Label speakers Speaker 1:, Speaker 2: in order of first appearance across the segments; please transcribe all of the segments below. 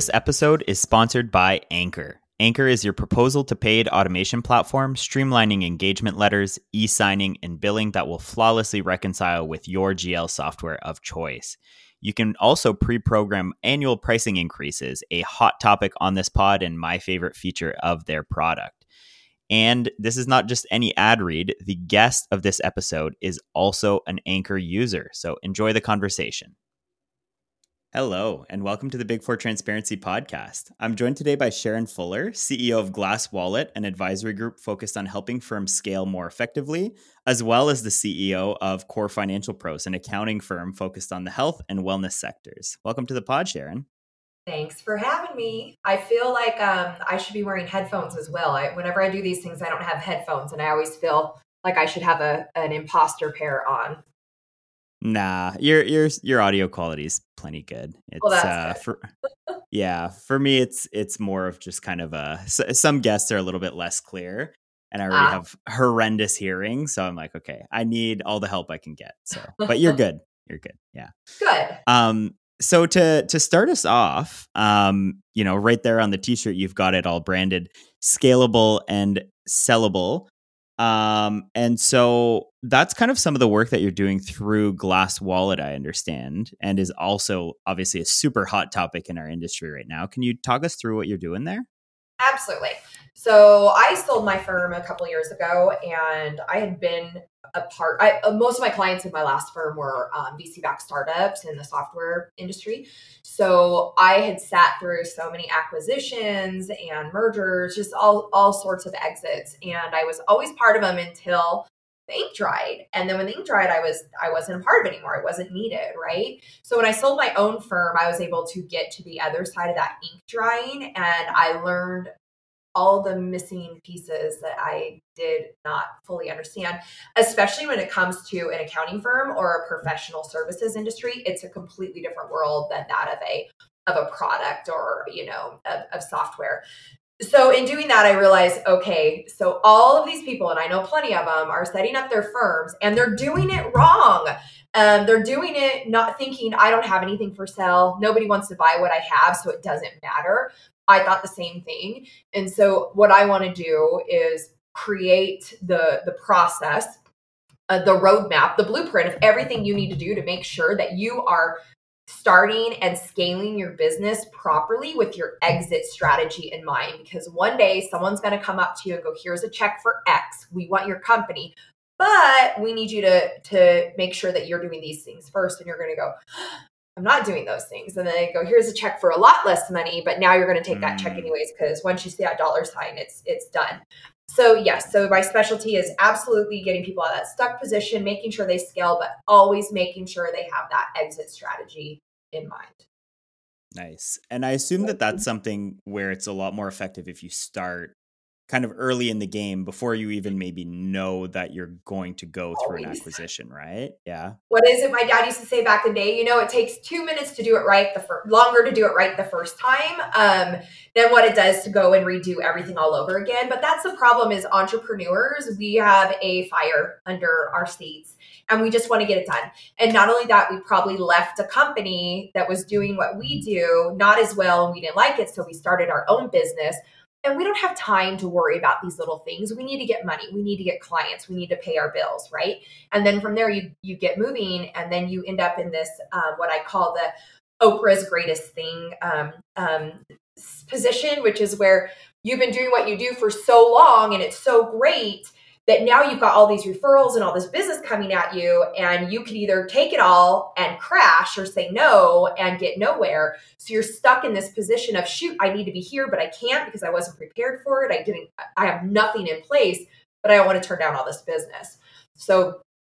Speaker 1: This episode is sponsored by Anchor. Anchor is your proposal to paid automation platform, streamlining engagement letters, e-signing, and billing that will flawlessly reconcile with your GL software of choice. You can also pre-program annual pricing increases, a hot topic on this pod and my favorite feature of their product. And this is not just any ad read. The guest of this episode is also an Anchor user, so enjoy the conversation. Hello, and welcome to the Big Four Transparency Podcast. I'm joined today by Sharon Fuller, CEO of Glass Wallet, an advisory group focused on helping firms scale more effectively, as well as the CEO of Core Financial Pros, an accounting firm focused on the health and wellness sectors. Welcome to the pod, Sharon.
Speaker 2: Thanks for having me. I feel like I should be wearing headphones as well. Whenever I do these things, I don't have headphones, and I always feel like I should have an imposter pair on.
Speaker 1: Nah, your audio quality is plenty good. It's
Speaker 2: well, that's good.
Speaker 1: For me, it's more of just kind of some guests are a little bit less clear, and I already have horrendous hearing, so I'm like, okay, I need all the help I can get. So, but you're good. You're good. Yeah.
Speaker 2: Good.
Speaker 1: So to start us off, right there on the t-shirt, you've got it all branded scalable and sellable. And so that's kind of some of the work that you're doing through Glass Wallet, I understand, and is also obviously a super hot topic in our industry right now. Can you talk us through what you're doing there?
Speaker 2: Absolutely. So I sold my firm a couple years ago, and I had been most of my clients in my last firm were VC-backed startups in the software industry. So I had sat through so many acquisitions and mergers, just all sorts of exits. And I was always part of them until the ink dried. And then when the ink dried, I wasn't a part of it anymore. I wasn't needed, right? So when I sold my own firm, I was able to get to the other side of that ink drying, and I learned all the missing pieces that I did not fully understand, especially when it comes to an accounting firm or a professional services industry. It's a completely different world than that of a product or, of software. So in doing that, I realized, okay, so all of these people, and I know plenty of them, are setting up their firms and they're doing it wrong. They're doing it not thinking, I don't have anything for sale. Nobody wants to buy what I have, so it doesn't matter. I thought the same thing. And so what I want to do is create the process, the roadmap, the blueprint of everything you need to do to make sure that you are starting and scaling your business properly with your exit strategy in mind. Because one day someone's going to come up to you and go, here's a check for X. We want your company, but we need you to make sure that you're doing these things first. And you're going to go, I'm not doing those things. And then they go, here's a check for a lot less money, but now you're going to take that check anyways, because once you see that dollar sign, it's done. So yes, so my specialty is absolutely getting people out of that stuck position, making sure they scale, but always making sure they have that exit strategy in mind.
Speaker 1: Nice. And I assume that that's something where it's a lot more effective if you start kind of early in the game before you even maybe know that you're going to go through an acquisition, right? Yeah.
Speaker 2: What is it my dad used to say back in the day? It takes 2 minutes to do it right, longer to do it right the first time than what it does to go and redo everything all over again. But that's the problem is entrepreneurs, we have a fire under our seats and we just want to get it done. And not only that, we probably left a company that was doing what we do not as well and we didn't like it. So we started our own business. And we don't have time to worry about these little things. We need to get money. We need to get clients. We need to pay our bills, right? And then from there, you get moving, and then you end up in this what I call the Oprah's greatest thing position, which is where you've been doing what you do for so long, and it's so great that now you've got all these referrals and all this business coming at you, and you could either take it all and crash or say no and get nowhere. So you're stuck in this position of, shoot, I need to be here, but I can't because I wasn't prepared for it. I have nothing in place, but I want to turn down all this business. So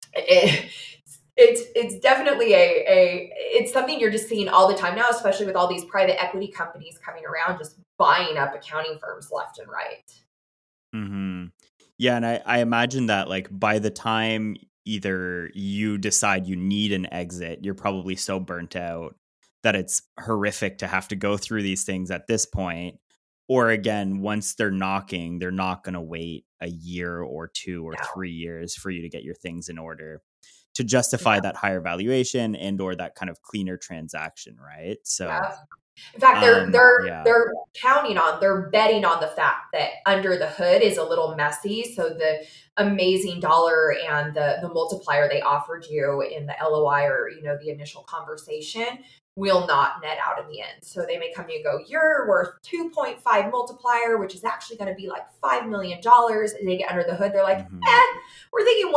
Speaker 2: it's definitely it's something you're just seeing all the time now, especially with all these private equity companies coming around, just buying up accounting firms left and right.
Speaker 1: Mm-hmm. Yeah, and I imagine that like by the time either you decide you need an exit, you're probably so burnt out that it's horrific to have to go through these things at this point. Or again, once they're knocking, they're not going to wait a year or 2 or 3 years for you to get your things in order. to justify that higher valuation and or that kind of cleaner transaction, right? So
Speaker 2: Yeah. In fact, they're
Speaker 1: yeah.
Speaker 2: they're betting on the fact that under the hood is a little messy. So the amazing dollar and the multiplier they offered you in the LOI or the initial conversation will not net out in the end. So they may come to you and go, you're worth 2.5 multiplier, which is actually going to be like $5 million. And they get under the hood, they're like, we're thinking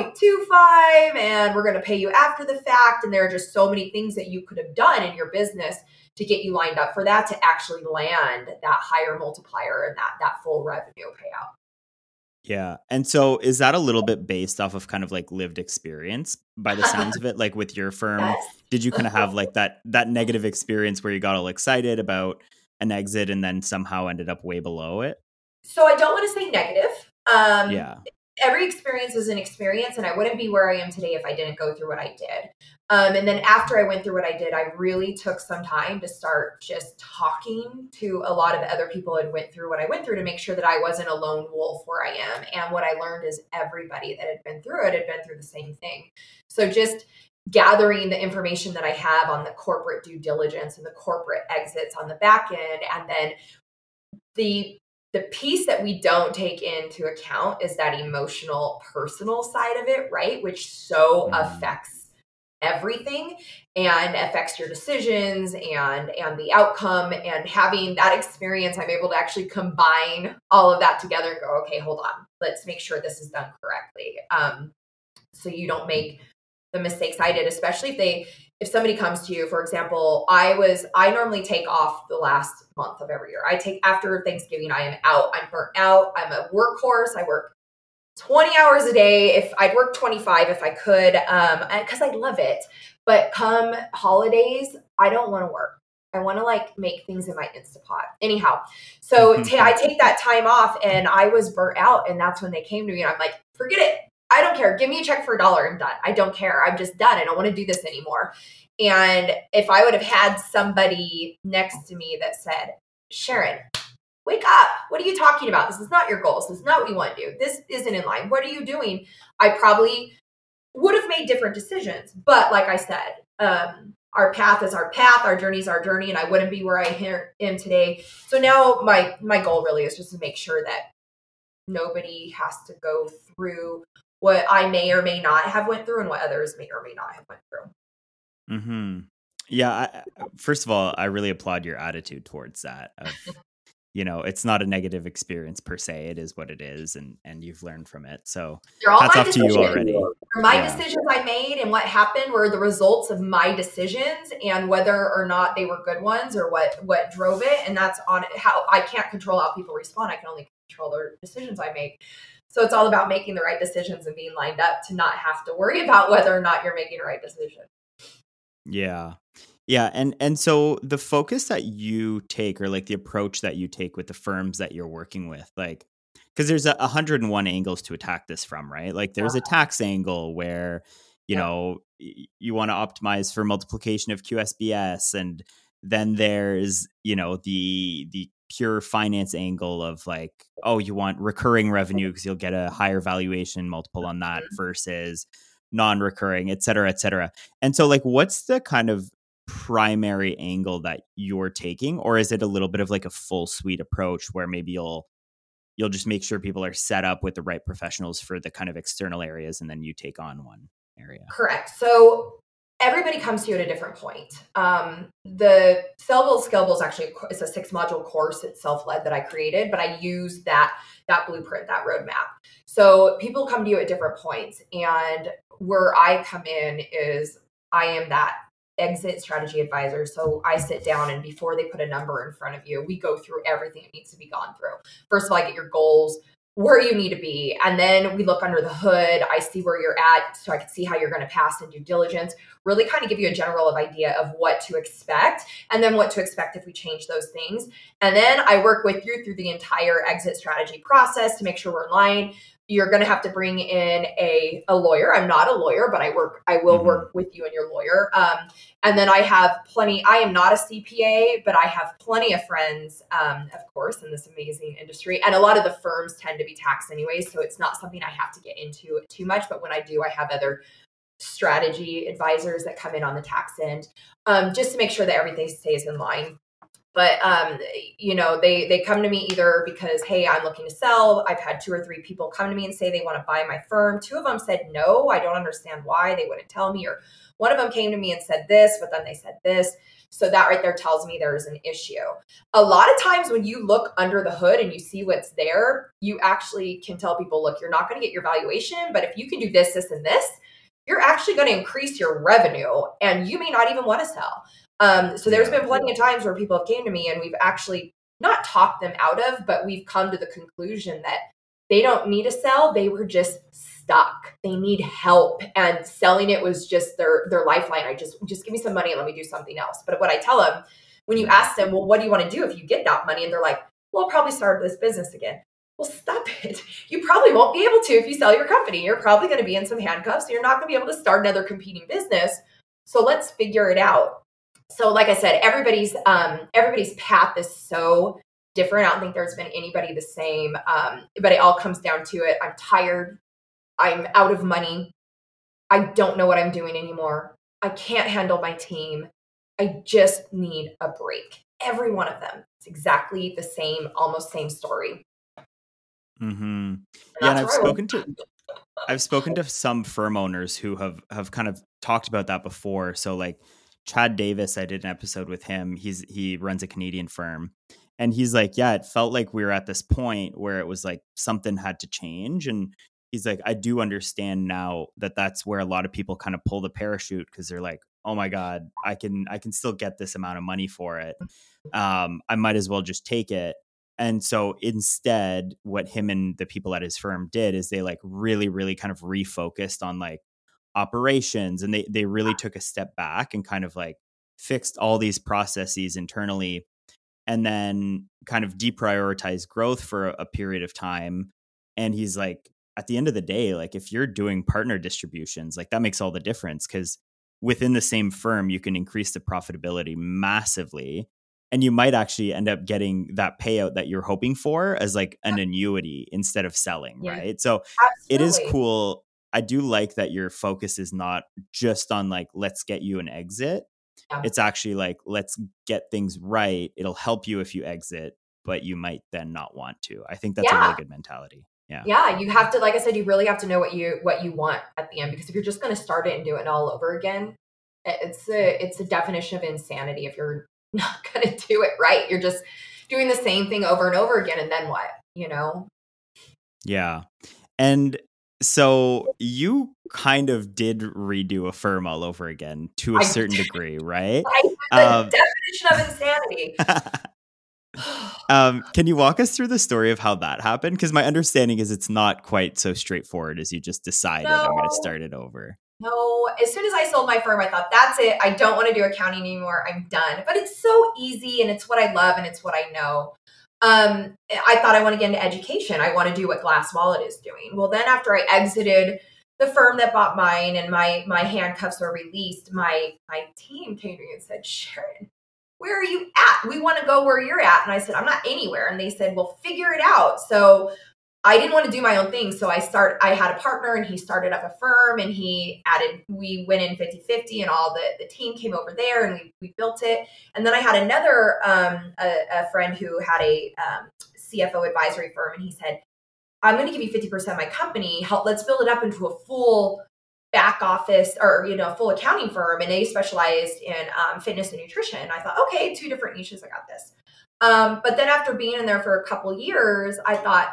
Speaker 2: 1.25 and we're going to pay you after the fact. And there are just so many things that you could have done in your business to get you lined up for that, to actually land that higher multiplier and that full revenue payout.
Speaker 1: Yeah. And so is that a little bit based off of kind of like lived experience by the sounds of it? Like with your firm,
Speaker 2: Yes.
Speaker 1: did you kind of have like that negative experience where you got all excited about an exit and then somehow ended up way below it?
Speaker 2: So I don't want to say negative.
Speaker 1: Yeah.
Speaker 2: Every experience is an experience, and I wouldn't be where I am today if I didn't go through what I did. And then after I went through what I did, I really took some time to start just talking to a lot of other people who had went through what I went through to make sure that I wasn't a lone wolf where I am. And what I learned is everybody that had been through it had been through the same thing. So just gathering the information that I have on the corporate due diligence and the corporate exits on the back end, and then the piece that we don't take into account is that emotional, personal side of it, right? Which so affects everything and affects your decisions and the outcome. And having that experience, I'm able to actually combine all of that together and go, okay, hold on, let's make sure this is done correctly. So you don't make the mistakes I did, especially if somebody comes to you, for example, I normally take off the last month of every year. I take after Thanksgiving, I am out. I'm burnt out. I'm a workhorse. I work 20 hours a day. If I'd work 25, if I could, because I love it. But come holidays, I don't want to work. I want to like make things in my Instapot. Anyhow, so I take that time off and I was burnt out. And that's when they came to me and I'm like, forget it. I don't care. Give me a check for $1. I'm done. I don't care. I'm just done. I don't want to do this anymore. And if I would have had somebody next to me that said, Sharon, wake up. What are you talking about? This is not your goals. This is not what you want to do. This isn't in line. What are you doing? I probably would have made different decisions. But like I said, our path is our path. Our journey is our journey. And I wouldn't be where I am today. So now my goal really is just to make sure that nobody has to go through what I may or may not have went through and what others may or may not have went through.
Speaker 1: Mm-hmm. Yeah. First of all, I really applaud your attitude towards that. It's not a negative experience per se. It is what it is, and you've learned from it. So hats off to you already.
Speaker 2: My decisions I made and what happened were the results of my decisions, and whether or not they were good ones or what drove it. And that's on how I can't control how people respond. I can only control the decisions I make. So it's all about making the right decisions and being lined up to not have to worry about whether or not you're making the right decision.
Speaker 1: Yeah. Yeah. And so the focus that you take, or like the approach that you take with the firms that you're working with, like, because there's 101 angles to attack this from, right? Like there's a tax angle where, you want to optimize for multiplication of QSBS. And then there's, the pure finance angle of like, oh, you want recurring revenue because you'll get a higher valuation multiple on that versus non-recurring, et cetera, et cetera. And so like, what's the kind of primary angle that you're taking? Or is it a little bit of like a full suite approach where maybe you'll just make sure people are set up with the right professionals for the kind of external areas and then you take on one area?
Speaker 2: Correct. So everybody comes to you at a different point. The Sellable Scalable is actually it's a 6-module course. It's self-led that I created, but I use that blueprint, that roadmap. So people come to you at different points, and where I come in is I am that exit strategy advisor. So I sit down, and before they put a number in front of you, we go through everything that needs to be gone through. First of all, I get your goals, where you need to be. And then we look under the hood. I see where you're at so I can see how you're going to pass in due diligence, really kind of give you a general idea of what to expect and then what to expect if we change those things. And then I work with you through the entire exit strategy process to make sure we're in line. You're going to have to bring in a lawyer. I'm not a lawyer, but I will work with you and your lawyer. And then I am not a CPA, but I have plenty of friends, of course, in this amazing industry. And a lot of the firms tend to be taxed anyway. So it's not something I have to get into too much. But when I do, I have other strategy advisors that come in on the tax end, just to make sure that everything stays in line. But, they come to me either because, hey, I'm looking to sell. I've had 2 or 3 people come to me and say they want to buy my firm. 2 of them said, no, I don't understand why. They wouldn't tell me. Or one of them came to me and said this, but then they said this. So that right there tells me there's an issue. A lot of times when you look under the hood and you see what's there, you actually can tell people, look, you're not going to get your valuation, but if you can do this, this, and this, you're actually going to increase your revenue and you may not even want to sell. So there's been plenty of times where people have came to me and we've actually not talked them out of, but we've come to the conclusion that they don't need to sell. They were just stuck. They need help. And selling it was just their lifeline. I just give me some money and let me do something else. But what I tell them, when you ask them, well, what do you want to do if you get that money? And they're like, well, I'll probably start this business again. Well, stop it. You probably won't be able to if you sell your company. You're probably going to be in some handcuffs. You're not going to be able to start another competing business. So let's figure it out. So like I said, everybody's path is so different. I don't think there's been anybody the same, but it all comes down to it. I'm tired. I'm out of money. I don't know what I'm doing anymore. I can't handle my team. I just need a break. Every one of them. It's exactly the same, almost same story.
Speaker 1: Mm-hmm. Yeah, and I've spoken to some firm owners who have kind of talked about that before. So like Chad Davis, I did an episode with him. He runs a Canadian firm, and he's like, yeah, it felt like we were at this point where it was like something had to change. And he's like, I do understand now that that's where a lot of people kind of pull the parachute because they're like, oh my God, I can still get this amount of money for it. I might as well just take it. And so instead, what him and the people at his firm did is they like really, really kind of refocused on like operations, and they really took a step back and kind of like fixed all these processes internally, and then kind of deprioritized growth for a period of time. And he's like, at the end of the day, like if you're doing partner distributions, like that makes all the difference, because within the same firm, you can increase the profitability massively. And you might actually end up getting that payout that you're hoping for as like an annuity instead of selling, right? So It is cool. I do like that your focus is not just on like, let's get you an exit. Yeah. It's actually like, let's get things right. It'll help you if you exit, but you might then not want to. I think that's a really good mentality. Yeah.
Speaker 2: Yeah. You have to, like I said, you really have to know what you want at the end, because if you're just going to start it and do it all over again, it's a definition of insanity. If you're not going to do it right, you're just doing the same thing over and over again. And then what,
Speaker 1: Yeah. And so you kind of did redo a firm all over again to a certain degree, right?
Speaker 2: The definition of insanity.
Speaker 1: Can you walk us through the story of how that happened? Because my understanding is it's not quite so straightforward as you just decided I'm going to start it over.
Speaker 2: No, as soon as I sold my firm, I thought, that's it. I don't want to do accounting anymore. I'm done. But it's so easy, and it's what I love, and it's what I know. I thought I want to get into education. I want to do what Glass Wallet is doing. Well, then after I exited the firm that bought mine and my handcuffs were released, my team came to me and said, Sharon, where are you at? We want to go where you're at. And I said, I'm not anywhere. And they said, well, figure it out. So I didn't want to do my own thing. So I had a partner, and he started up a firm, and we went in 50-50, and all the team came over there, and we built it. And then I had another, a friend who had a CFO advisory firm, and he said, I'm going to give you 50% of my company. Let's build it up into a full back office or, full accounting firm. And they specialized in fitness and nutrition. I thought, okay, 2 different niches. I got this. But then after being in there for a couple years, I thought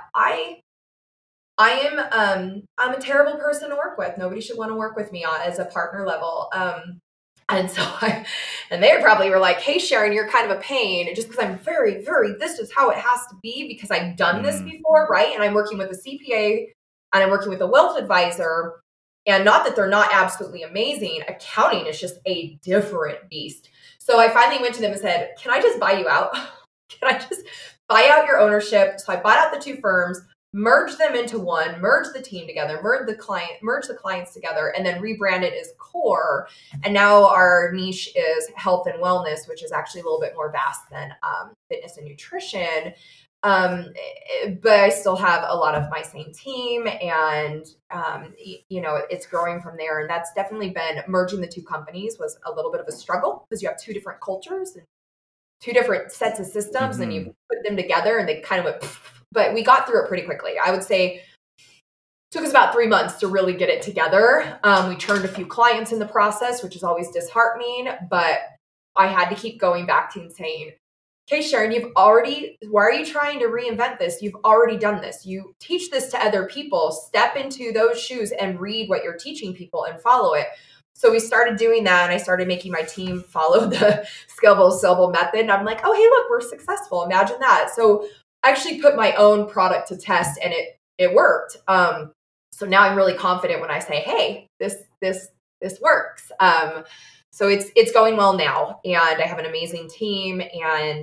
Speaker 2: I'm a terrible person to work with. Nobody should want to work with me as a partner level. And so they probably were like, hey, Sharon, you're kind of a pain, just because I'm very, very, this is how it has to be, because I've done this before. Right. And I'm working with a CPA, and I'm working with a wealth advisor, and not that they're not absolutely amazing. Accounting is just a different beast. So I finally went to them and said, can I just buy you out? Can I just buy out your ownership? So I bought out the 2 firms, merge them into one, merge the team together, merge the clients together, and then rebrand it as Core. And now our niche is health and wellness, which is actually a little bit more vast than fitness and nutrition. But I still have a lot of my same team, and it's growing from there. And that's definitely been merging the two companies was a little bit of a struggle because you have two different cultures and two different sets of systems, and you put them together, and they kind of went. But we got through it pretty quickly. I would say it took us about 3 months to really get it together. We turned a few clients in the process, which is always disheartening, but I had to keep going back to and saying, okay, Sharon, why are you trying to reinvent this? You've already done this. You teach this to other people. Step into those shoes and read what you're teaching people and follow it. So we started doing that, and I started making my team follow the scalable sellable method. And I'm like, oh, hey, look, we're successful. Imagine that. So I actually put my own product to test, and it worked. So now I'm really confident when I say, hey, this works. So it's going well now, and I have an amazing team, and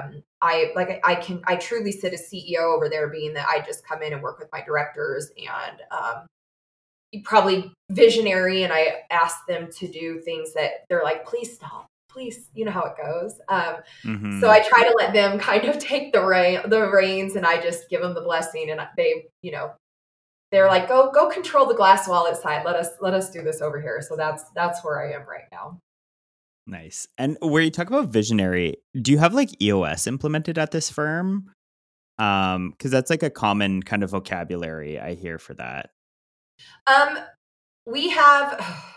Speaker 2: I truly sit as CEO over there, being that I just come in and work with my directors and probably visionary, and I ask them to do things that they're like, please stop, please, you know how it goes. So I try to let them kind of take the reins, and I just give them the blessing, and they, they're like, go control the glass wallet side. Let us do this over here. So that's where I am right now.
Speaker 1: Nice. And where you talk about visionary, do you have like EOS implemented at this firm? Because that's like a common kind of vocabulary I hear for that.
Speaker 2: We have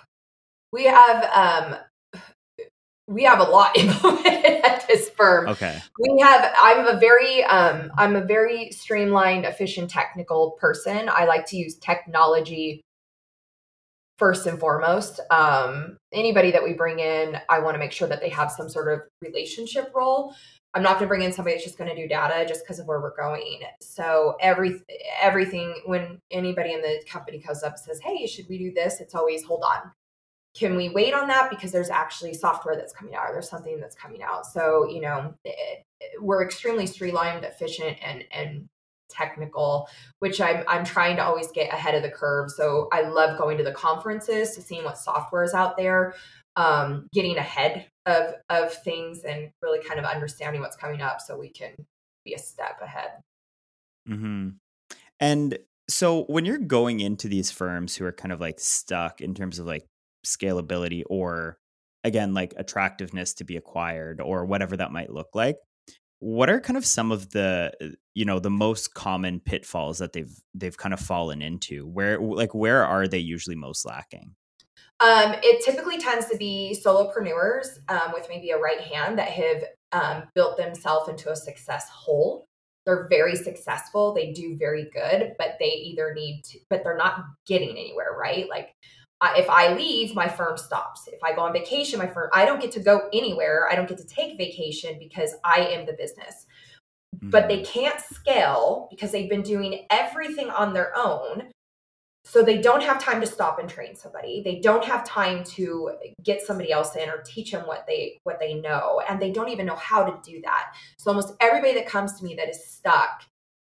Speaker 2: a lot implemented at this firm.
Speaker 1: Okay.
Speaker 2: I'm a very streamlined, efficient, technical person. I like to use technology first and foremost. Anybody that we bring in, I want to make sure that they have some sort of relationship role. I'm not going to bring in somebody that's just going to do data just because of where we're going. So everything, when anybody in the company comes up and says, hey, should we do this? It's always, hold on. Can we wait on that? Because there's actually software that's coming out, or there's something that's coming out. So, we're extremely streamlined, efficient, and technical, which I'm trying to always get ahead of the curve. So I love going to the conferences to seeing what software is out there, getting ahead of things and really kind of understanding what's coming up so we can be a step ahead.
Speaker 1: Mm-hmm. And so when you're going into these firms who are kind of like stuck in terms of like scalability, or again, like attractiveness to be acquired, or whatever that might look like, what are kind of some of the, the most common pitfalls that they've kind of fallen into? Where are they usually most lacking?
Speaker 2: It typically tends to be solopreneurs with maybe a right hand that have built themselves into a success hole. They're very successful. They do very good, but but they're not getting anywhere, right? Like if I leave, my firm stops. If I go on vacation, I don't get to go anywhere. I don't get to take vacation because I am the business. Mm-hmm. But they can't scale because they've been doing everything on their own. So they don't have time to stop and train somebody. They don't have time to get somebody else in or teach them what they know. And they don't even know how to do that. So almost everybody that comes to me that is stuck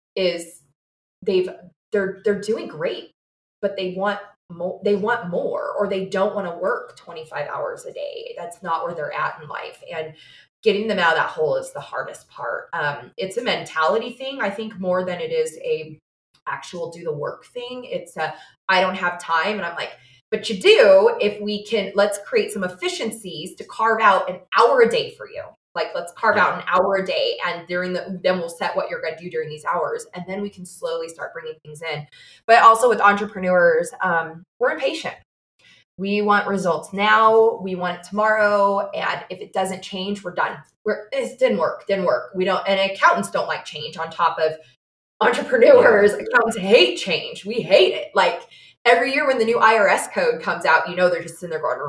Speaker 2: they're doing great, but they want more, or they don't want to work 25 hours a day. That's not where they're at in life. And getting them out of that hole is the hardest part. It's a mentality thing, I think, more than it is a actual do the work thing. It's I don't have time. And I'm like, but you do. If we can, let's create some efficiencies to carve out an hour a day for you. Like, let's carve out an hour a day, and then we'll set what you're going to do during these hours. And then we can slowly start bringing things in. But also with entrepreneurs, we're impatient. We want results now. We want it tomorrow. And if it doesn't change, we're done. It didn't work. We don't, and accountants don't like change. On top of entrepreneurs, accountants hate change. We hate it. Like every year when the new IRS code comes out, they're just sitting there going,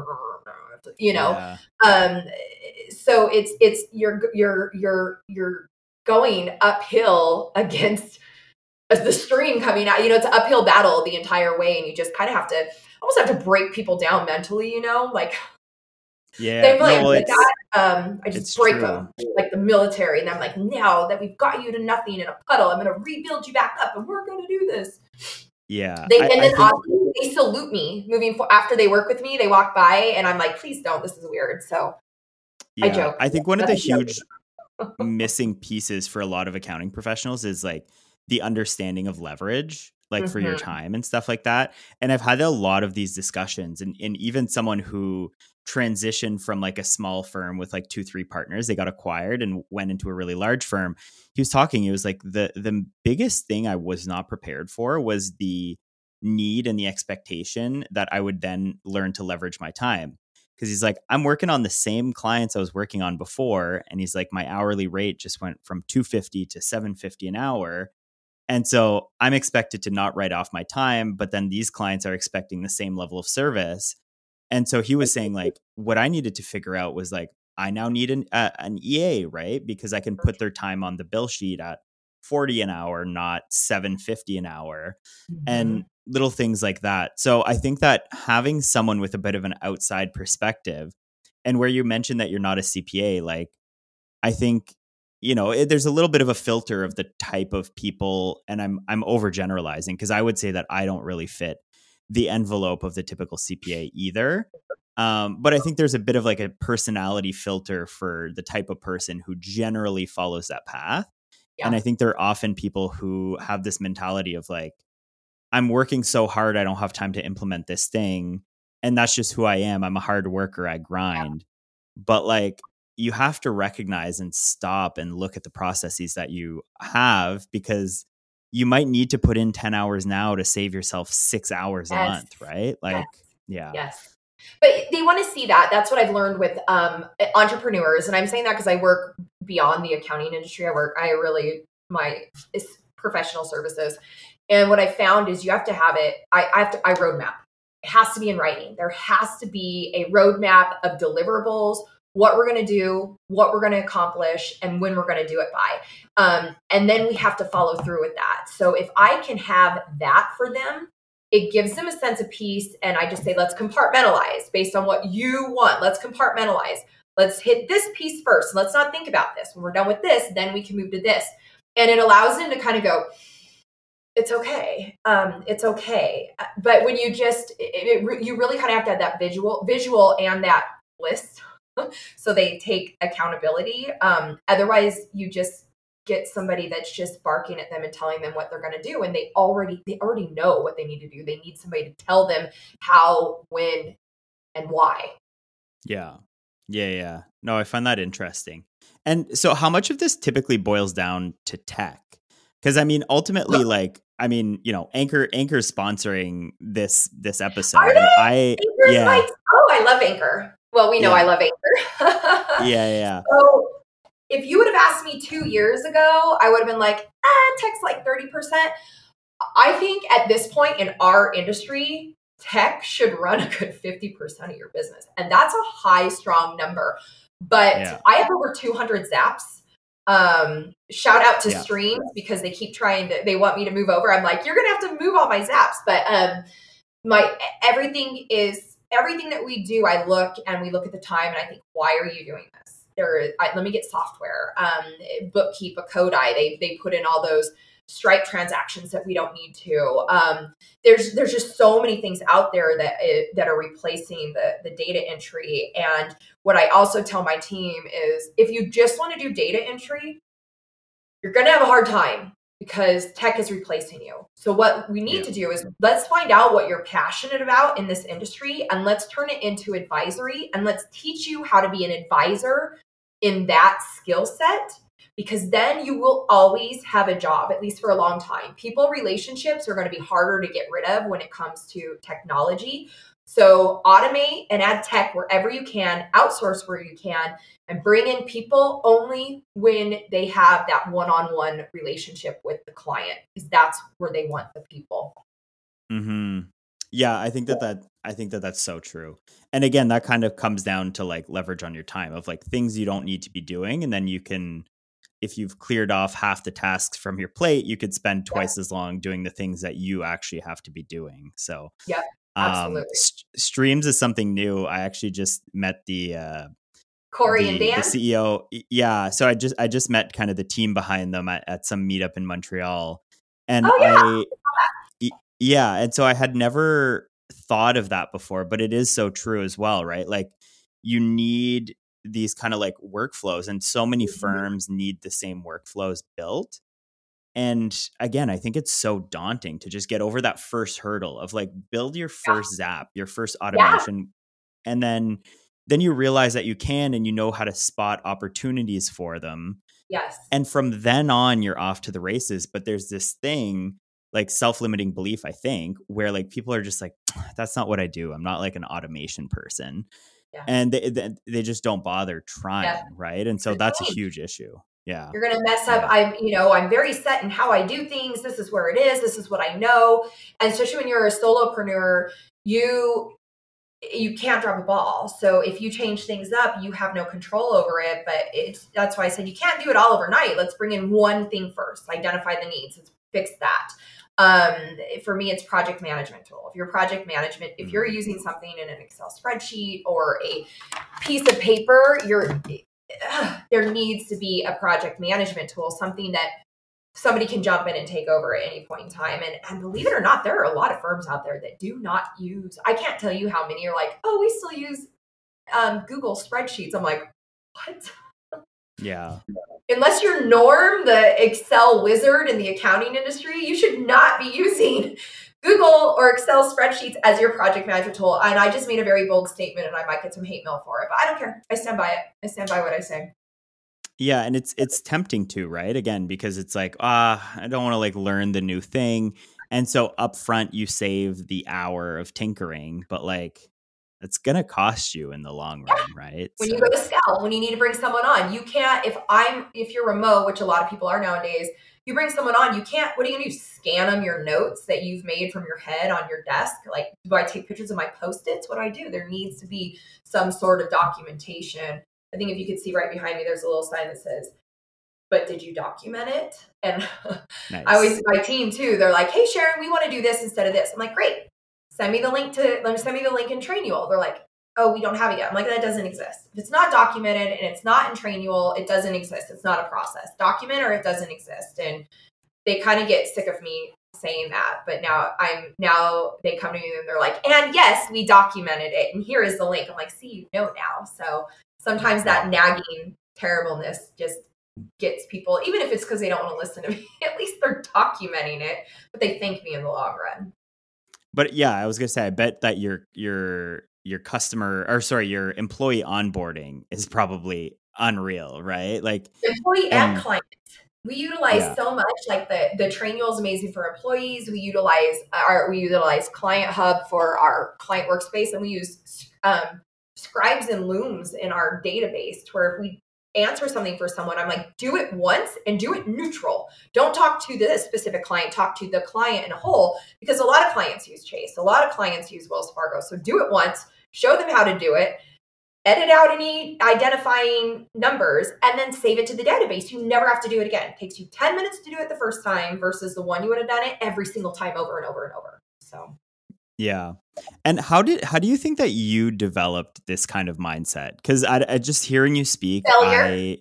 Speaker 2: so it's you're going uphill against the stream coming out. It's an uphill battle the entire way, and you just kind of almost have to break people down mentally. Like.
Speaker 1: Yeah,
Speaker 2: I just break them like the military, and I'm like, now that we've got you to nothing in a puddle, I'm going to rebuild you back up, and we're going to do this.
Speaker 1: Yeah,
Speaker 2: they salute me after they work with me. They walk by, and I'm like, please don't. This is weird. So
Speaker 1: yeah, I joke. I think one of the huge missing pieces for a lot of accounting professionals is like the understanding of leverage, like for your
Speaker 2: Mhm.
Speaker 1: time and stuff like that. And I've had a lot of these discussions, and even someone who transitioned from like a small firm with like 2, 3 partners, they got acquired and went into a really large firm. He was talking, he was like, the biggest thing I was not prepared for was the need and the expectation that I would then learn to leverage my time. Because he's like, I'm working on the same clients I was working on before. And he's like, my hourly rate just went from 250 to 750 an hour. And so I'm expected to not write off my time, but then these clients are expecting the same level of service. And so he was saying like, what I needed to figure out was like, I now need an EA, right? Because I can put their time on the bill sheet at 40 an hour, not 750 an hour, and
Speaker 2: Mhm.
Speaker 1: little things like that. So I think that having someone with a bit of an outside perspective, and where you mentioned that you're not a CPA, like I think, there's a little bit of a filter of the type of people, and I'm overgeneralizing because I would say that I don't really fit the envelope of the typical CPA either. But I think there's a bit of like a personality filter for the type of person who generally follows that path. And
Speaker 2: Yeah.
Speaker 1: I think there are often people who have this mentality of like, I'm working so hard, I don't have time to implement this thing. And that's just who I am. I'm a hard worker, I
Speaker 2: Yeah.
Speaker 1: grind. But like, you have to recognize and stop and look at the processes that you have, because you might need to put in 10 hours now to save yourself 6 hours a
Speaker 2: Yes.
Speaker 1: month, right?
Speaker 2: Yes.
Speaker 1: Like, yeah.
Speaker 2: Yes. But they want to see that. That's what I've learned with entrepreneurs. And I'm saying that because I work beyond the accounting industry. My professional services. And what I found is you have to have it. I roadmap. It has to be in writing. There has to be a roadmap of deliverables, what we're going to do, what we're going to accomplish, and when we're going to do it by. And then we have to follow through with that. So if I can have that for them, it gives them a sense of peace. And I just say, let's compartmentalize based on what you want. Let's compartmentalize. Let's hit this piece first. Let's not think about this. When we're done with this, then we can move to this. And it allows them to kind of go, it's okay. It's okay. But when you you really kind of have to have that visual and that list. So they take accountability. Otherwise you just get somebody that's just barking at them and telling them what they're going to do. And they already know what they need to do. They need somebody to tell them how, when, and why.
Speaker 1: Yeah. Yeah. Yeah. No, I find that interesting. And so how much of this typically boils down to tech? Because I mean, ultimately, like, I mean, Anchor's sponsoring this
Speaker 2: Are
Speaker 1: episode. And
Speaker 2: they? Anchor's
Speaker 1: yeah,
Speaker 2: like, oh, I love Anchor. Well, we know I
Speaker 1: yeah,
Speaker 2: love Anchor.
Speaker 1: yeah, yeah.
Speaker 2: So if you would have asked me 2 years ago, I would have been like, tech's like 30%. I think at this point in our industry, tech should run a good 50% of your business. And that's a high, strong number. But
Speaker 1: Yeah.
Speaker 2: I have over 200 Zaps. Shout out to
Speaker 1: Yeah.
Speaker 2: Streams because they keep they want me to move over. I'm like, you're going to have to move all my Zaps. But my everything that we do, we look at the time and I think, why are you doing this? Let me get software, Bookkeep, a Kodai. They put in all those Stripe transactions that we don't need to. There's just so many things out there that are replacing the data entry. And what I also tell my team is, if you just want to do data entry, you're going to have a hard time because tech is replacing you. So what we need
Speaker 1: Yeah.
Speaker 2: to do is, let's find out what you're passionate about in this industry and let's turn it into advisory, and let's teach you how to be an advisor in that skill set, because then you will always have a job, at least for a long time. People relationships are going to be harder to get rid of when it comes to technology. So automate and add tech wherever you can, outsource where you can, and bring in people only when they have that one-on-one relationship with the client, because that's where they want the people.
Speaker 1: Hmm. Yeah, I think that that's so true. And again, that kind of comes down to like leverage on your time of like things you don't need to be doing. And then you can, if you've cleared off half the tasks from your plate, you could spend
Speaker 2: Yep.
Speaker 1: twice as long doing the things that you actually have to be doing. So
Speaker 2: Yep. Absolutely.
Speaker 1: Streams is something new. I actually just met
Speaker 2: Corey and
Speaker 1: the
Speaker 2: Dan.
Speaker 1: CEO. Yeah. So I just met kind of the team behind them at some meetup in Montreal. And
Speaker 2: Oh yeah.
Speaker 1: yeah. And so I had never thought of that before, but it is so true as well, right? Like you need these kind of like workflows, and so many firms need the same workflows built. And again, I think it's so daunting to just get over that first hurdle of like build your first Zap, your first automation. And then you realize that you can, and you know how to spot opportunities for them.
Speaker 2: Yes.
Speaker 1: And from then on, you're off to the races. But there's this thing like self-limiting belief, I think, where like people are just like, that's not what I do. I'm not like an automation person.
Speaker 2: Yeah.
Speaker 1: And they just don't bother trying. Right. And so that's a huge issue. Yeah.
Speaker 2: You're going to mess up. I'm very set in how I do things. This is where it is. This is what I know. And especially when you're a solopreneur, you can't drop a ball. So if you change things up, you have no control over it. But that's why I said you can't do it all overnight. Let's bring in one thing first, identify the needs, let's fix that. For me, it's project management tool. If you're using something in an Excel spreadsheet or a piece of paper, there needs to be a project management tool, something that somebody can jump in and take over at any point in time. And believe it or not, there are a lot of firms out there that do not use, I can't tell you how many are like, oh, we still use Google spreadsheets. I'm like, what?
Speaker 1: Yeah.
Speaker 2: Unless you're Norm, the Excel wizard in the accounting industry, you should not be using Google or Excel spreadsheets as your project management tool. And I just made a very bold statement, and I might get some hate mail for it, but I don't care. I stand by it. I stand by what I say.
Speaker 1: Yeah. And it's tempting to, right? Again, because it's like, I don't want to like learn the new thing. And so upfront you save the hour of tinkering, but like it's going to cost you in the long run, right?
Speaker 2: When you go to scale, when you need to bring someone on, you can't, if you're remote, which a lot of people are nowadays, you bring someone on, you can't, what are you going to do? Scan them your notes that you've made from your head on your desk? Like, do I take pictures of my Post-its? What do I do? There needs to be some sort of documentation. I think if you could see right behind me, there's a little sign that says, but did you document it? And nice. I always, my team too, they're like, hey, Sharon, we want to do this instead of this. I'm like, great. Send me the link and Trainual. They're like, oh, we don't have it yet. I'm like, that doesn't exist. If it's not documented and it's not in Trainual, it doesn't exist. It's not a process. Document or it doesn't exist. And they kind of get sick of me saying that. But now they come to me and they're like, and yes, we documented it. And here is the link. I'm like, see, you know now. So sometimes that nagging terribleness just gets people, even if it's because they don't want to listen to me, at least they're documenting it, but they thank me in the long run.
Speaker 1: But yeah, I was going to say, I bet that your employee onboarding is probably unreal, right? Like
Speaker 2: employee and client. We utilize so much, like the Trainual is amazing for employees. We utilize Client Hub for our client workspace, and we use Scribes and Looms in our database, where if we answer something for someone, I'm like, do it once and do it neutral. Don't talk to this specific client, talk to the client in a whole, because a lot of clients use Chase, a lot of clients use Wells Fargo. So do it once, show them how to do it, edit out any identifying numbers, and then save it to the database. You never have to do it again. It takes you 10 minutes to do it the first time versus the one you would have done it every single time over and over and over. So
Speaker 1: yeah. And how do you think that you developed this kind of mindset? Because I just hearing you speak,
Speaker 2: failure.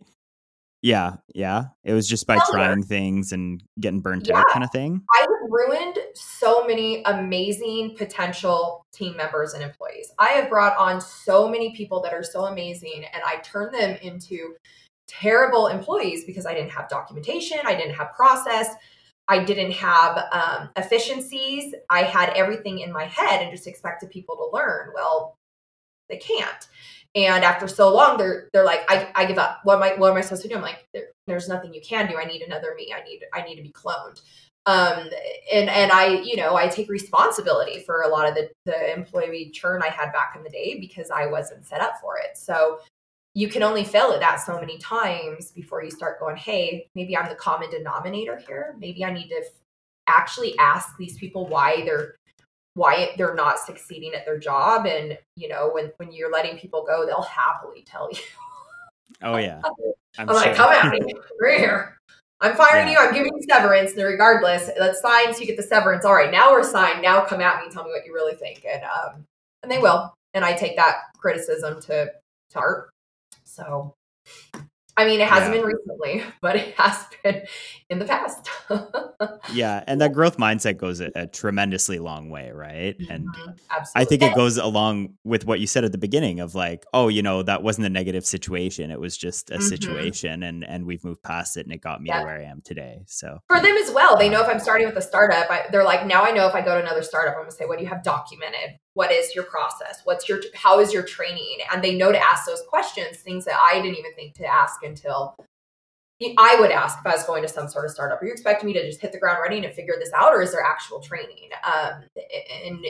Speaker 1: It was just by trying things and getting burnt out kind of thing.
Speaker 2: I have ruined so many amazing potential team members and employees. I have brought on so many people that are so amazing, and I turned them into terrible employees because I didn't have documentation. I didn't have process. I didn't have efficiencies. I had everything in my head and just expected people to learn. Well, they can't. And after so long, they're like, I give up. What am I supposed to do? I'm like, there's nothing you can do. I need another me. I need to be cloned. And I take responsibility for a lot of the employee churn I had back in the day because I wasn't set up for it. So you can only fail at that so many times before you start going, hey, maybe I'm the common denominator here. Maybe I need to actually ask these people why they're not succeeding at their job. And, when you're letting people go, they'll happily tell you.
Speaker 1: Oh, yeah.
Speaker 2: I'm like, come at me. We're here. I'm firing you. I'm giving you severance. And regardless, let's sign so you get the severance. All right, now we're signed. Now come at me and tell me what you really think. And they will. And I take that criticism to heart. So I mean, it hasn't been recently, but it has been in the past.
Speaker 1: Yeah. And that growth mindset goes a tremendously long way, right? And I
Speaker 2: Absolutely.
Speaker 1: think it goes along with what you said at the beginning of like, oh, that wasn't a negative situation. It was just a situation and we've moved past it and it got me to where I am today. So
Speaker 2: for them as well, they know if I'm starting with a startup, they're like, now I know if I go to another startup, I'm going to say, what do you have documented? What is your process? How is your training? And they know to ask those questions, things that I didn't even think to ask until I would ask if I was going to some sort of startup. Are you expecting me to just hit the ground running and figure this out, or is there actual training? And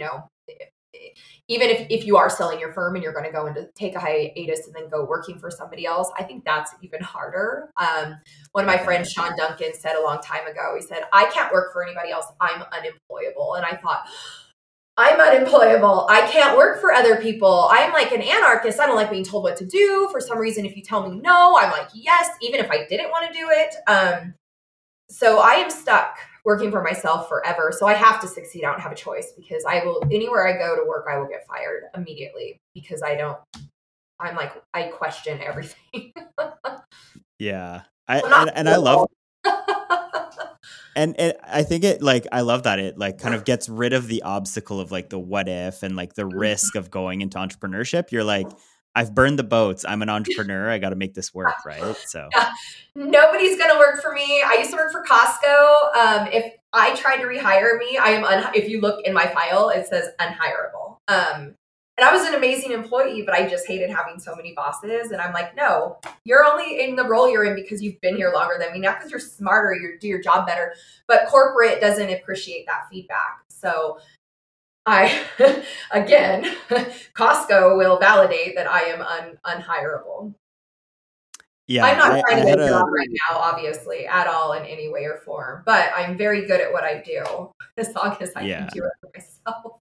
Speaker 2: even if you are selling your firm and you're going to go into take a hiatus and then go working for somebody else, I think that's even harder. One of my friends, Sean Duncan, said a long time ago, he said, I can't work for anybody else. I'm unemployable. And I thought, I'm unemployable. I can't work for other people. I'm like an anarchist. I don't like being told what to do. For some reason, if you tell me no, I'm like, yes, even if I didn't want to do it. So I am stuck working for myself forever. So I have to succeed. I don't have a choice because anywhere I go to work, I will get fired immediately because I question everything.
Speaker 1: Yeah. I love and I think I love that it like kind of gets rid of the obstacle of like the what if and like the risk of going into entrepreneurship. You're like, I've burned the boats. I'm an entrepreneur. I got to make this work, right? So
Speaker 2: nobody's going to work for me. I used to work for Costco. If I tried to rehire me, if you look in my file, it says unhireable. And I was an amazing employee, but I just hated having so many bosses. And I'm like, no, you're only in the role you're in because you've been here longer than me, not because you're smarter, you do your job better. But corporate doesn't appreciate that feedback. So again, Costco will validate that I am unhireable.
Speaker 1: Yeah,
Speaker 2: I'm not trying to get a job right now, obviously, at all in any way or form. But I'm very good at what I do, as long as I can do it for myself.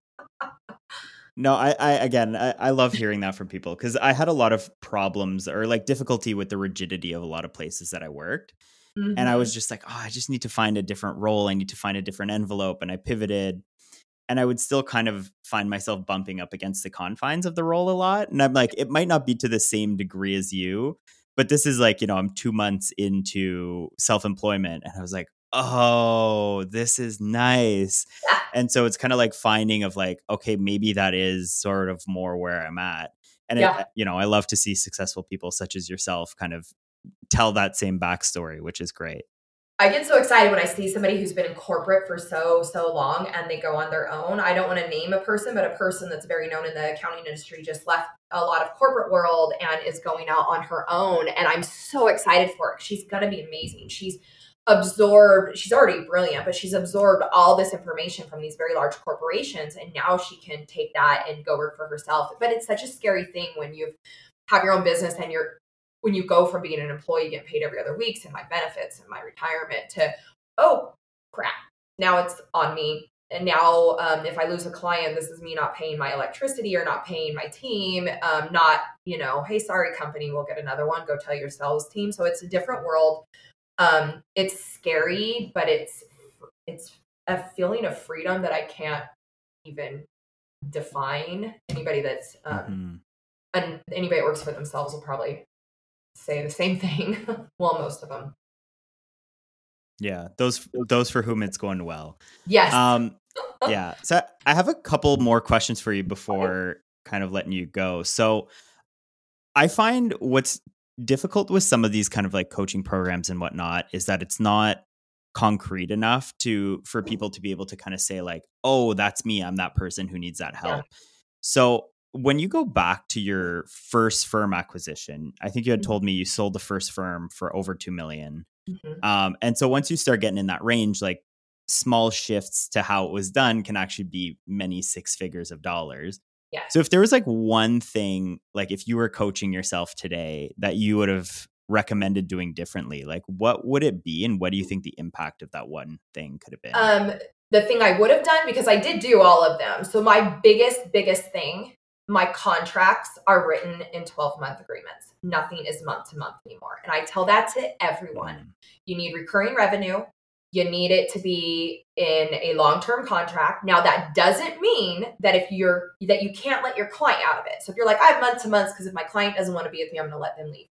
Speaker 1: No, I love hearing that from people because I had a lot of problems or like difficulty with the rigidity of a lot of places that I worked. And I was just like, oh, I just need to find a different role. I need to find a different envelope. And I pivoted and I would still kind of find myself bumping up against the confines of the role a lot. And I'm like, it might not be to the same degree as you, but this is like, I'm 2 months into self-employment. And I was like, oh, this is nice.
Speaker 2: Yeah.
Speaker 1: And so it's kind of like finding of like, okay, maybe that is sort of more where I'm at. And I love to see successful people such as yourself kind of tell that same backstory, which is great.
Speaker 2: I get so excited when I see somebody who's been in corporate for so long and they go on their own. I don't want to name a person, but a person that's very known in the accounting industry just left a lot of corporate world and is going out on her own. And I'm so excited for her. She's going to be amazing. She's already brilliant, but she's absorbed all this information from these very large corporations. And now she can take that and go work for herself. But it's such a scary thing when you have your own business and when you go from being an employee, getting paid every other week, and my benefits and my retirement to, oh crap, now it's on me. And now if I lose a client, this is me not paying my electricity or not paying my team, not, hey, sorry company, we'll get another one, go tell your sales team. So it's a different world. It's scary, but it's a feeling of freedom that I can't even define. Anybody that's, and anybody that works for themselves will probably say the same thing. Well, most of them.
Speaker 1: Yeah, those for whom it's going well.
Speaker 2: Yes.
Speaker 1: Yeah. So I have a couple more questions for you before kind of letting you go. So I find what's difficult with some of these kind of like coaching programs and whatnot is that it's not concrete enough for people to be able to kind of say like, oh, that's me. I'm that person who needs that help. Yeah. So when you go back to your first firm acquisition, I think you had told me you sold the first firm for over $2 million. And so once you start getting in that range, like small shifts to how it was done can actually be many six figures of dollars.
Speaker 2: Yeah.
Speaker 1: So if there was like one thing, like if you were coaching yourself today that you would have recommended doing differently, like what would it be? And what do you think the impact of that one thing could have been?
Speaker 2: The thing I would have done, because I did do all of them. So my biggest thing, my contracts are written in 12-month agreements. Nothing is month to month anymore. And I tell that to everyone. You need recurring revenue. You need it to be in a long-term contract. Now that doesn't mean that that you can't let your client out of it. So if you're like, I have month to months because if my client doesn't want to be with me, I'm going to let them leave.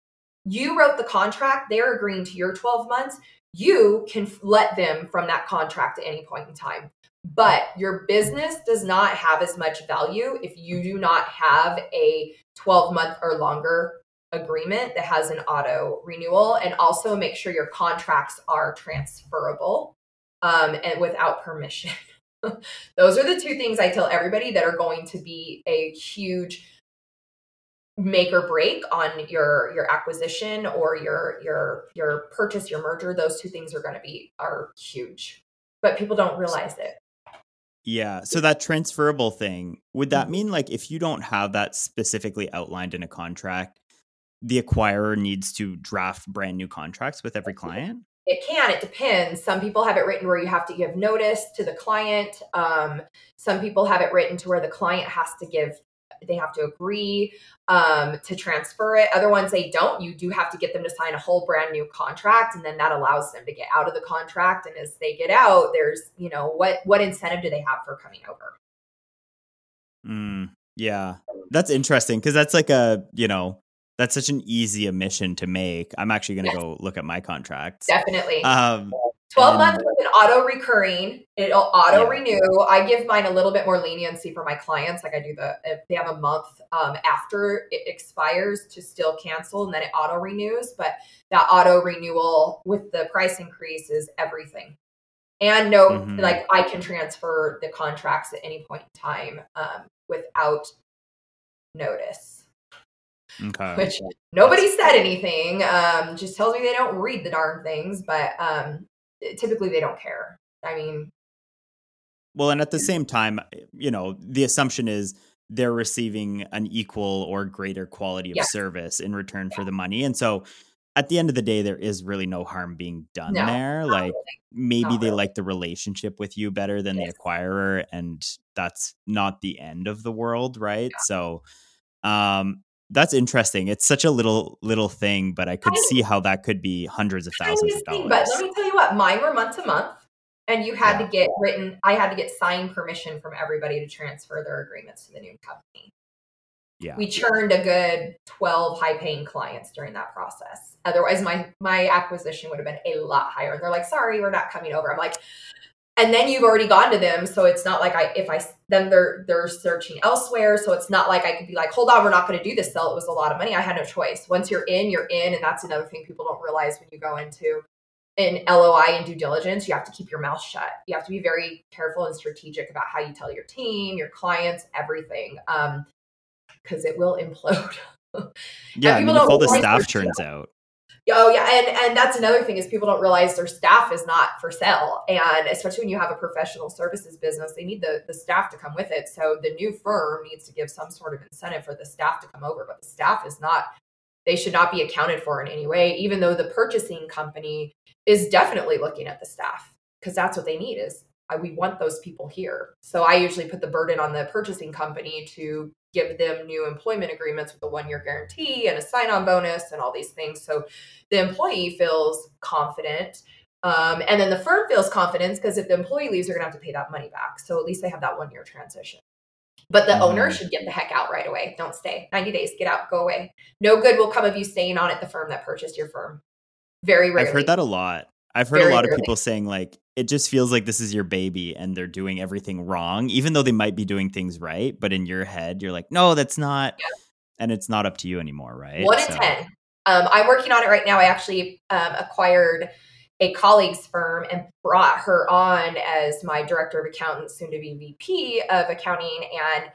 Speaker 2: You wrote the contract, they're agreeing to your 12 months. You can let them from that contract at any point in time. But your business does not have as much value if you do not have a 12-month or longer agreement that has an auto renewal. And also make sure your contracts are transferable and without permission. Those are the two things I tell everybody that are going to be a huge make or break on your acquisition or your purchase, your merger. Those two things are huge, but people don't realize it.
Speaker 1: Yeah. So that transferable thing, would that mean like if you don't have that specifically outlined in a contract, the acquirer needs to draft brand new contracts with every client?
Speaker 2: It can. It depends. Some people have it written where you have to give notice to the client. Some people have it written to where the client they have to agree to transfer it. Other ones, they don't. You do have to get them to sign a whole brand new contract, and then that allows them to get out of the contract. And as they get out, there's, what incentive do they have for coming over?
Speaker 1: Yeah, that's interesting because that's like that's such an easy omission to make. I'm actually going to go look at my contracts.
Speaker 2: Definitely.
Speaker 1: 12
Speaker 2: months with an auto recurring, it'll auto renew. I give mine a little bit more leniency for my clients. Like I do if they have a month after it expires to still cancel, and then it auto renews. But that auto renewal with the price increase is everything. And like I can transfer the contracts at any point in time without notice.
Speaker 1: Okay.
Speaker 2: Which nobody said anything. Just tells me they don't read the darn things, but typically they don't care. I mean,
Speaker 1: well, and at the same time, the assumption is they're receiving an equal or greater quality of service in return for the money. And so at the end of the day, there is really no harm being done there. Like maybe they like the relationship with you better than the acquirer, and that's not the end of the world, right? Yeah. So that's interesting. It's such a little thing, but I could see how that could be hundreds of thousands of dollars.
Speaker 2: But let me tell you what, mine were month to month, and you had to get I had to get signed permission from everybody to transfer their agreements to the new company. Yeah. We churned a good 12 high-paying clients during that process. Otherwise, my acquisition would have been a lot higher. And they're like, sorry, we're not coming over. I'm like, and then you've already gone to them. So it's not like then they're searching elsewhere. So it's not like I could be like, hold on, we're not going to do this sell. It was a lot of money. I had no choice. Once you're in, you're in. And that's another thing people don't realize when you go into an LOI and due diligence, you have to keep your mouth shut. You have to be very careful and strategic about how you tell your team, your clients, everything. Because it will implode.
Speaker 1: Yeah, if all the staff turns out.
Speaker 2: Oh yeah, and that's another thing is people don't realize their staff is not for sale, and especially when you have a professional services business, they need the staff to come with it. So the new firm needs to give some sort of incentive for the staff to come over, but the staff they should not be accounted for in any way, even though the purchasing company is definitely looking at the staff because that's what they need we want those people here. So I usually put the burden on the purchasing company to give them new employment agreements with a 1-year guarantee and a sign-on bonus and all these things. So the employee feels confident. And then the firm feels confidence because if the employee leaves, they're going to have to pay that money back. So at least they have that 1-year transition. But the owner should get the heck out right away. Don't stay. 90 days, get out, go away. No good will come of you staying on at the firm that purchased your firm. Very rarely.
Speaker 1: I've heard that a lot. I've heard a lot of people saying like, it just feels like this is your baby and they're doing everything wrong, even though they might be doing things right. But in your head, you're like, no, that's not. Yeah. And it's not up to you anymore, right?
Speaker 2: 1 in 10. I'm working on it right now. I actually acquired a colleague's firm and brought her on as my director of accountants, soon to be VP of accounting. And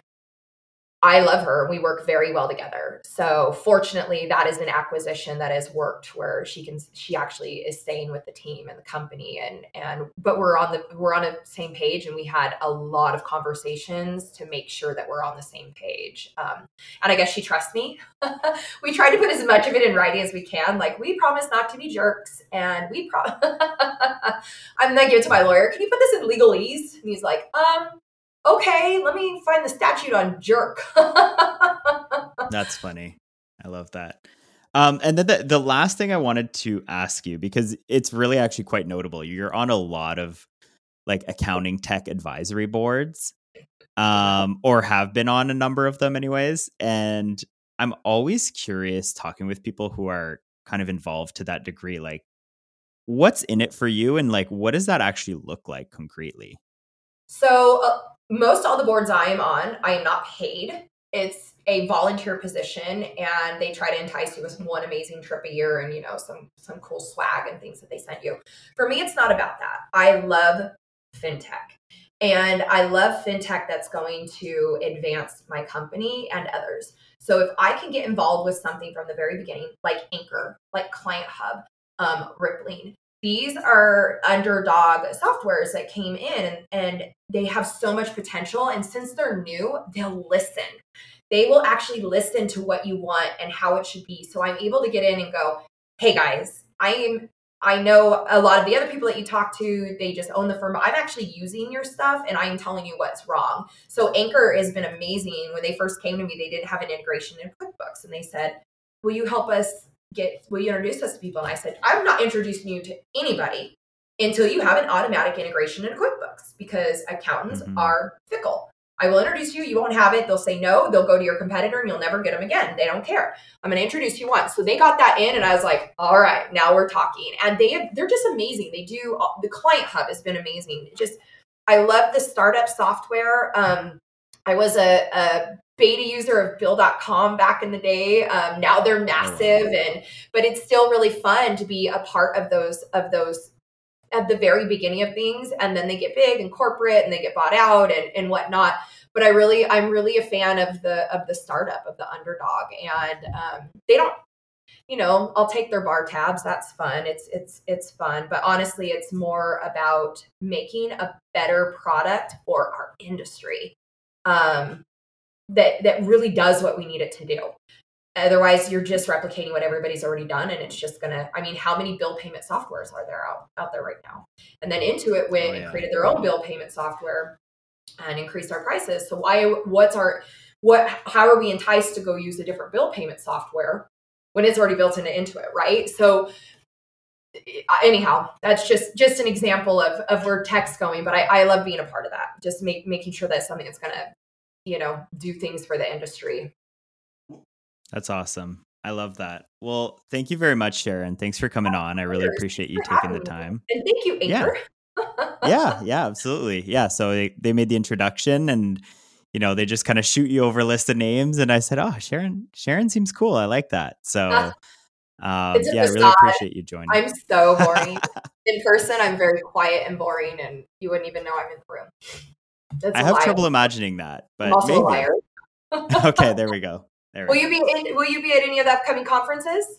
Speaker 2: I love her. We work very well together. So fortunately, that is an acquisition that has worked where she actually is staying with the team and the company. But we're on the same page, and we had a lot of conversations to make sure that we're on the same page. And I guess she trusts me. We try to put as much of it in writing as we can. Like, we promise not to be jerks, and I'm gonna give it to my lawyer. Can you put this in legalese? And he's like, okay, let me find the statute on jerk.
Speaker 1: That's funny. I love that. And then the last thing I wanted to ask you, because it's really actually quite notable. You're on a lot of like accounting tech advisory boards, or have been on a number of them anyways. And I'm always curious talking with people who are kind of involved to that degree, like what's in it for you, and like what does that actually look like concretely?
Speaker 2: So most all the boards I am on, I am not paid. It's a volunteer position, and they try to entice you with one amazing trip a year and, some cool swag and things that they send you. For me, it's not about that. I love fintech, and I love fintech that's going to advance my company and others. So if I can get involved with something from the very beginning, like Anchor, like Client Hub, Rippling, these are underdog softwares that came in, and they have so much potential. And since they're new, they'll listen. They will actually listen to what you want and how it should be. So I'm able to get in and go, hey guys, I know a lot of the other people that you talk to, they just own the firm. I'm actually using your stuff and I'm telling you what's wrong. So Anchor has been amazing. When they first came to me, they didn't have an integration in QuickBooks. And they said, will you introduce us to people? And I said, I'm not introducing you to anybody until you have an automatic integration into QuickBooks, because accountants are fickle. I will introduce you. You won't have it. They'll say no. They'll go to your competitor and you'll never get them again. They don't care. I'm going to introduce you once. So they got that in, and I was like, all right, now we're talking. And they're just amazing. The Client Hub has been amazing. I love the startup software. I was a beta user of Bill.com back in the day. Now they're massive, but it's still really fun to be a part of those at the very beginning of things, and then they get big and corporate and they get bought out and whatnot. But I'm really a fan of the startup, of the underdog, and they don't, I'll take their bar tabs. That's fun. It's fun, but honestly, it's more about making a better product for our industry that really does what we need it to do. Otherwise, you're just replicating what everybody's already done, and it's just how many bill payment softwares are there out there right now? And then Intuit went and created their own bill payment software and increased our prices. So how are we enticed to go use a different bill payment software when it's already built into Intuit, right? So anyhow, that's just an example of where tech's going, but I love being a part of that. Just making sure that's something that's going to, do things for the industry.
Speaker 1: That's awesome. I love that. Well, thank you very much, Sharon. Thanks for coming on. I really appreciate you taking the time.
Speaker 2: And thank you, Anchor.
Speaker 1: Yeah, absolutely. Yeah. So they made the introduction, and, they just kind of shoot you over a list of names. And I said, oh, Sharon seems cool. I like that. So I really appreciate you joining.
Speaker 2: I'm so boring. In person, I'm very quiet and boring, and you wouldn't even know I'm in the room.
Speaker 1: I have trouble imagining that, but
Speaker 2: I'm also
Speaker 1: maybe.
Speaker 2: A liar.
Speaker 1: Okay, there we go.
Speaker 2: Will you be at any of the upcoming conferences?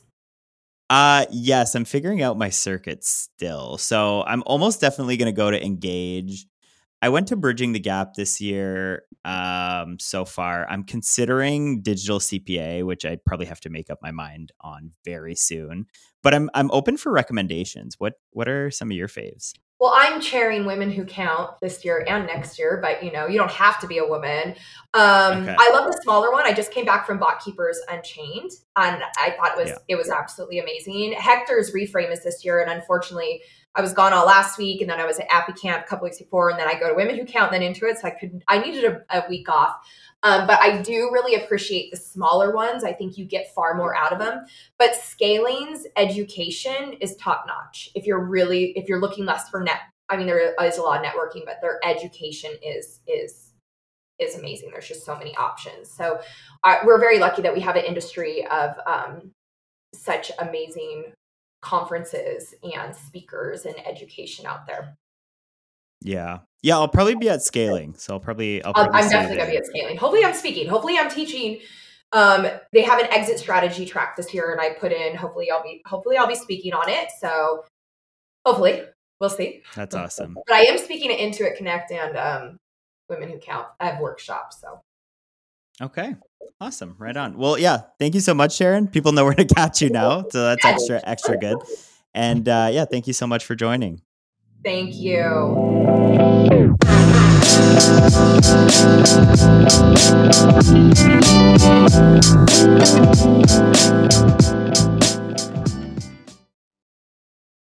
Speaker 1: Yes, I'm figuring out my circuit still. So I'm almost definitely going to go to Engage. I went to Bridging the Gap this year. So far, I'm considering Digital CPA, which I probably have to make up my mind on very soon. But I'm open for recommendations. What are some of your faves?
Speaker 2: Well, I'm chairing Women Who Count this year and next year, but you don't have to be a woman. Okay. I love the smaller one. I just came back from BotKeepers Unchained, and I thought it was absolutely amazing. Hector's reframe is this year, and unfortunately, I was gone all last week, and then I was at Appy Camp a couple weeks before, and then I go to Women Who Count, and then Intuit, so I needed a week off. But I do really appreciate the smaller ones. I think you get far more out of them. But Scaling's education is top notch. If you're looking less for there is a lot of networking, but their education is amazing. There's just so many options. So we're very lucky that we have an industry of such amazing conferences and speakers and education out there.
Speaker 1: Yeah. I'll probably be at Scaling, so I'll probably. I'm
Speaker 2: definitely gonna be at Scaling. Hopefully, I'm speaking. Hopefully, I'm teaching. They have an exit strategy track this year, and I put in. Hopefully, I'll be speaking on it. So, hopefully, we'll see.
Speaker 1: That's awesome.
Speaker 2: But I am speaking at Intuit Connect and Women Who Count. I have workshops. So.
Speaker 1: Okay. Awesome. Right on. Well, yeah. Thank you so much, Sharon. People know where to catch you now, so that's extra good. And thank you so much for joining.
Speaker 2: Thank you.